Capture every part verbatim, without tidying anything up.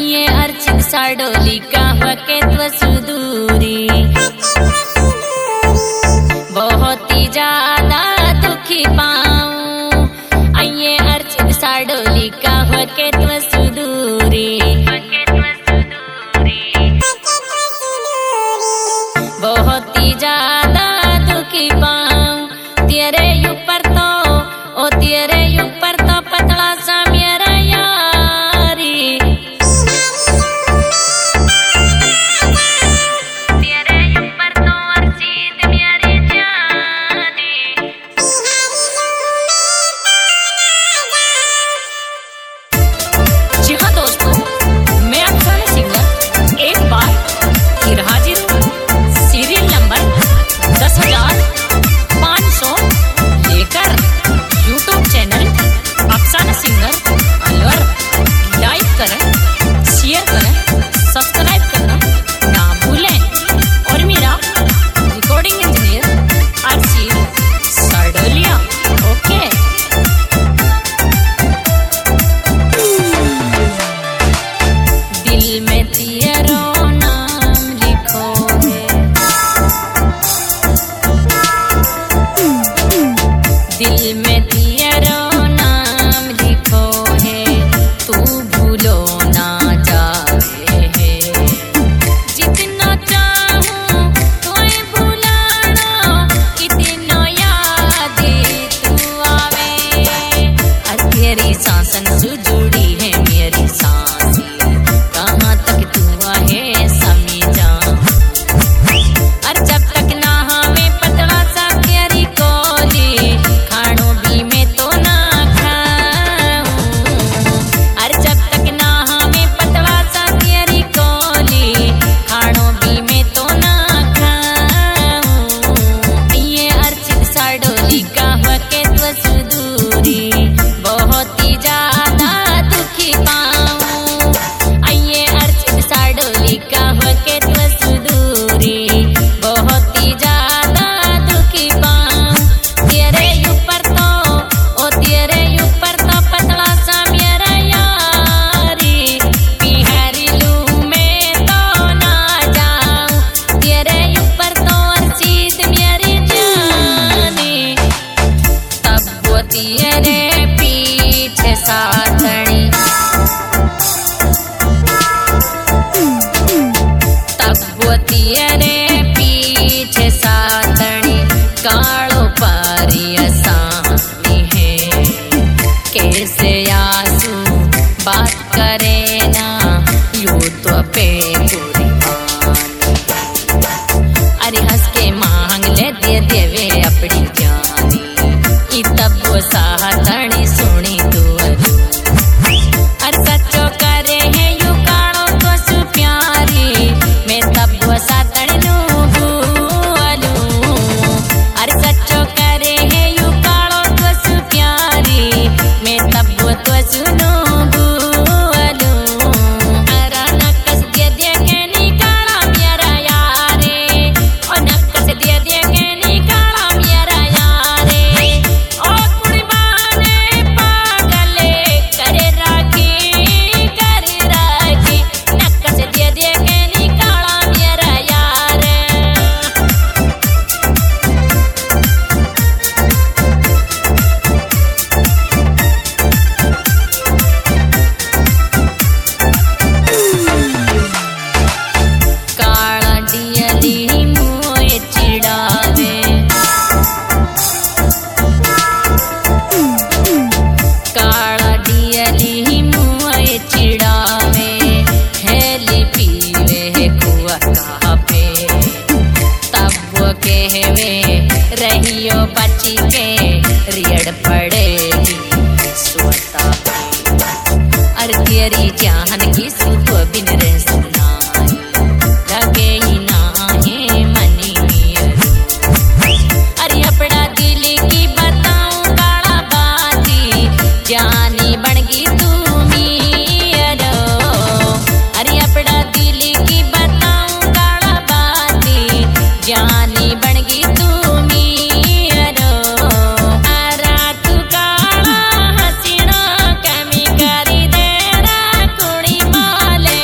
अये अर्चित साडोली का वकेत्व सुदूरी बहुत ही ज्यादा दुखी पाऊं। अये अर्चित साडोली का वकेत्व सुदूरी बहुत ही ज्यादा दुखी पाऊं। तेरे ऊपर तो ओ तेरे ऊपर तो पतला सा मेरा यारी, तेरे ऊपर तो अर्चित मेरी जानी। जी हाँ दोस्तों, मैं अफसाना सिंगर एक बार फिर हाजिर हूँ सीरियल नंबर दस हजार पाँच सौ लेकर। YouTube channel Afsana singer Alwar like करें, शेयर करें, सब्सक्राइब करना ना भूलें। और मेरा recording engineer Archit Sadoliya. Okay. दिल में तेरा नाम लिखो है, दिल में तेरा नाम लिखो है, तू भूलो ना जाए है। जितना चाहूं तोय भुलाना, कितना याद तू आवे। और तेरी सांसन से जुड़ी है मेरी सांसी, कहाँ तक तू आहे समझा। और जब तक ना हमें पतला सा तेरी कोली, खानों भी मैं तो ना खाऊं। और जब तक ना हमें पतला सा तेरी कोली, खानों भी मैं तो ना खाऊं। ये अर्चित साडोली का वकेत्व सुदूरी बहुत ही ज्यादा दुखी पाऊं। अये अर्चित साडोली का वकेत्व सुदूरी बहुत ही ज्यादा दुखी पाऊं। तेरे ऊपर तो ओ तेरे ऊपर तो पतला सा मेरा यारी, बिहारी लूं मैं तो ना जाऊं। तेरे ऊपर तो अर्चित मेरी जानी, तब वो तेरे पीछे साथनी, तब वो तेरे पीछे साथनी। कालो पारी आसानी है, कैसे आंसू बात करे ना, यूं तो पे पूरी पानी। अरे हंस के मांग ले दे देवे अपनी जानी, ई तब वो साथनी सुनी तू अरू। और सच्चो करे है यू कालो तो सु प्यारी, मैं तब वो साथनी नू भूलूं। और सच्चो करे है यू कालो तो सु प्यारी, मैं तब वो तो सुनू भूलूं। अरा नक्कस दे दे के निकाला मेरा यारे, ओ नक्कस दे दे के निकाला मेरा यारे। ओ कुर्बाने पागले करे राखी करे राखी, नक्कस दे दे के निकाला मेरा यारे। काला डियली मोए चिड़ावे, काला डियली मोए चिड़ावे। हेली पीवे कुआ कहाँ पे, तब वो कहवे रहियो बची के, रियड़ पड़ेगी सोता पे। और तेरी जान की सुत बिन रह सुनाई, लगे ही ना है मनी अरू। अरे अपना दिल की बताऊं काला बाती, जानी बनगी तू मेरा। अरे अपना दिल की बताऊं काला बाती, जानी बनगी तू मेरा। अरा तू काला हसीना कमी करी दे रा कुड़ी माले,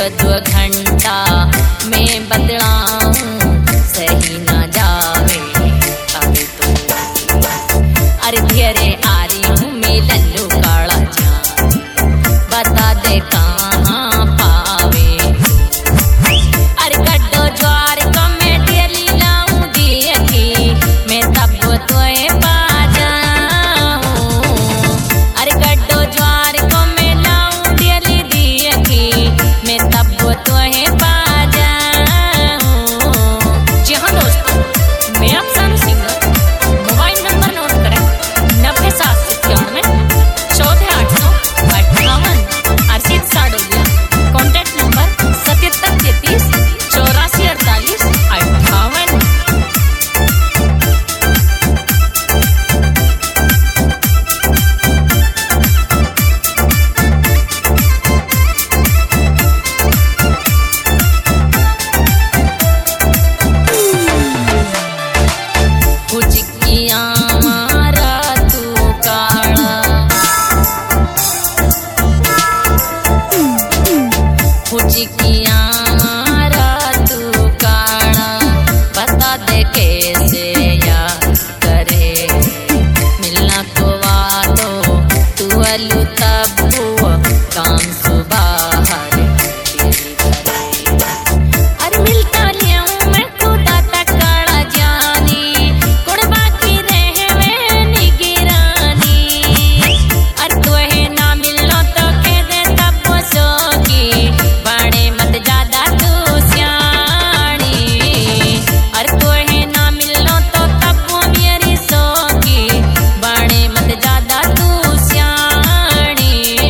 दो घंटा में बदलाऊं सही ना जावे अभी तो। अरे धीरे आ रही हूँ मैं लल्लू काला जान, बता दे कहाँ पावे। अरे कड्डो ज्वार को मैं डेली लाऊं दिए की मैं तब तोए पा जाऊं। अरे कड्डो ज्वार को मैं लाऊं डेली दिए की मैं तब तोए पा जाऊं। जी हाँ दोस्तों, मैं अफसाना सिंगर। मोबाइल नंबर नोट करें नब्बे सात सौ इक्यानवे चौदह आठ सौ अट्ठावन अर्षित साडोलिया। कॉन्टैक्ट नंबर सतहत्तर तैतीस चौरासी अड़तालीस अट्ठावन। कुछ किया मारा तू काला, कुछ किया मारा तू काला, बता दे कैसे याद करे। मिलना को वादो तू अलू तब हुआ काम सुबह हरे तेरी करे। अरे मिलता लिया मैं तू दाता काला जानी, कुड़ बाकी रहे वे निगरानी। अरे तू है ना मिलनो तो कह दे तब सोगी, बड़े मत ज्यादा तू सियानी। अरे तू है ना मिलनो तो तब मेरी सोगी, बड़े मत ज्यादा तू सियानी।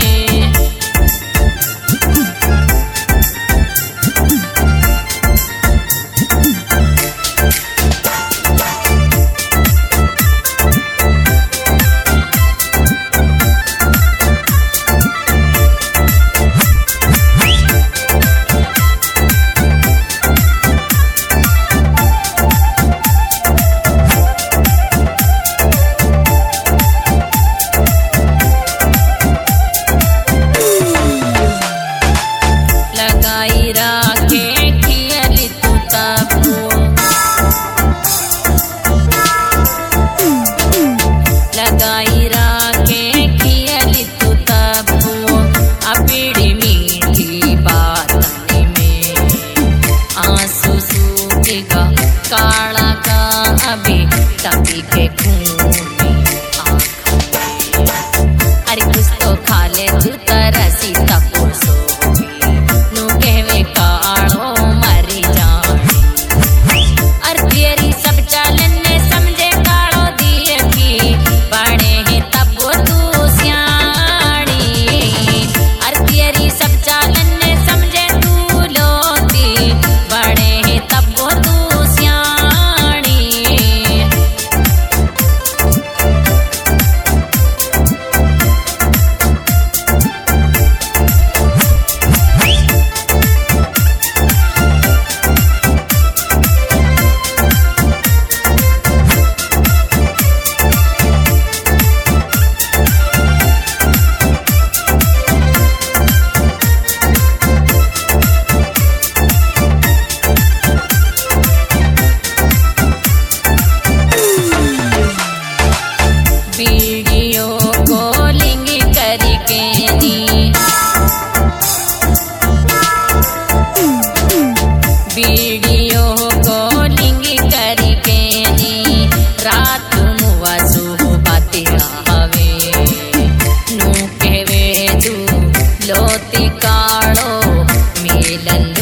लगाई राखे खियली तू तबू, लगाई राखे खियली तू तबू। अपनी मीठी बातनी में आंसू सूखेगा काला का अभी तभी के खूनी आँखों में। अरे कुछ तो खा ले तू तरसी तबो सोगी, नू कहवे कालो मरी जानी। अरे तेरी सब चालन ने समझे कालो दिए की, बड़े हैं तब तू सियानी। अरे तेरी सब चालन ने समझे तू लोती, बड़े हैं तब तू सियानी। वीडियो कॉलिंग करके नी, वीडियो कॉलिंग करके नी, रात मुआ सुबह तेरा हवे। नू कहवे तू लोती कालो मिलन